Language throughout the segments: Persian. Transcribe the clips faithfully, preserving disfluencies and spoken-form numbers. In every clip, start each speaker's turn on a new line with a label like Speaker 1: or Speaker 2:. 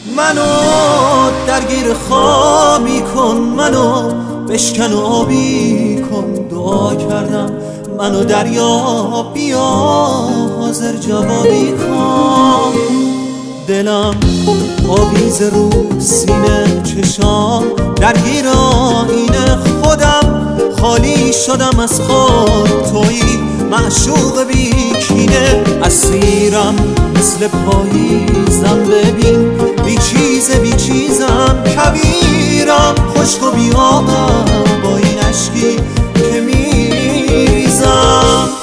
Speaker 1: منو درگیر خوابی کن، منو بشکن و آبی کن. دعا کردم منو دریا بیا حاضر جوابی کن. دلم آویز رو سینه، چشام درگیر آینه، خودم خالی شدم از خود. تویی معشوق بیکینه، اسیرم مثل پاییزم. ببین بی چیزه بی چیزم، کبیرم خشک و بی آبم با این عشقی که میریزم.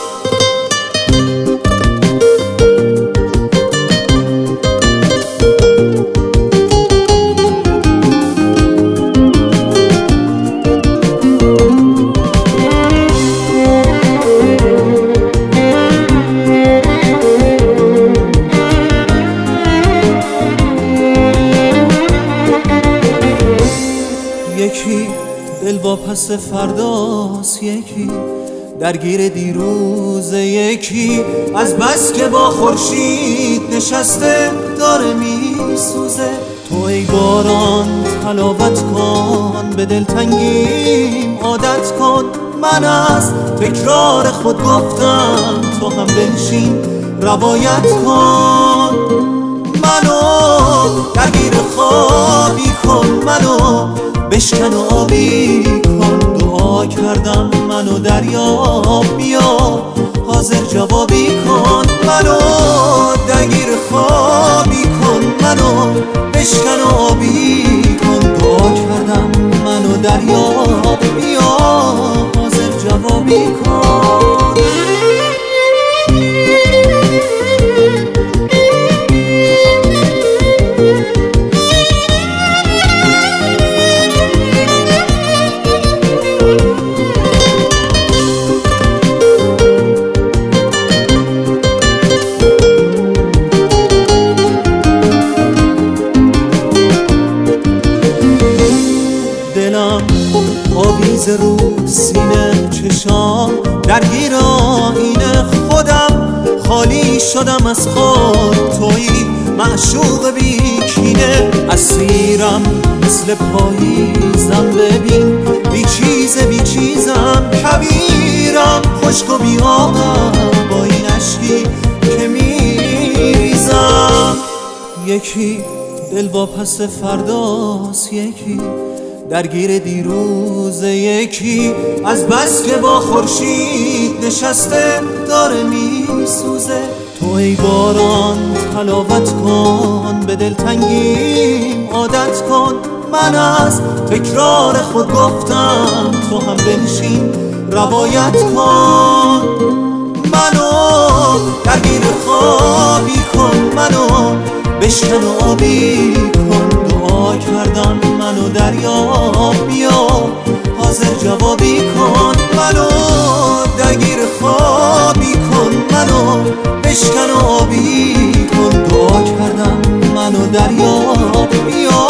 Speaker 1: یکی دل با پس فرداست، یکی درگیر دیروزه، یکی از بس که با خورشید نشسته داره میسوزه. تو ای باران تلاوت کن، به دلتنگیم عادت کن. من از تکرار خود گفتم، تو هم بنشین روایت کن. منو درگیر خوابی کن، منو بشکن و آبی کن. دعا کردم منو دریا بیا حاضر جوابی کن. منو درگیر خوابی کن، منو بشکن و آبی کن. دعا کردم منو دریا بیا حاضر جوابی کن. دلم آویز رو سینه، چشام درگیر آینه، خودم خالی شدم از خود. تویی معشوق بیکینه، اسیرم مثل پاییزم. ببین بی چیزه بی چیزم، کبیرم خشک و بی آبم با این عشقی که میریزم. یکی دل با پس فرداست، یکی درگیر دیروزه، یکی از بس که با خورشید نشسته داره میسوزه. تو ای باران تلاوت کن، به دلتنگیم عادت کن. من از تکرار خود گفتم، تو هم بنشین روایت کن. منو درگیر خوابی کن، منو بشکن و آبی کن. دعا کردم منو دریا بیا حاضر جوابی کن. منو درگیر خوابی کن، منو بشکن و آبی کن. دعا کردم منو دریا بیا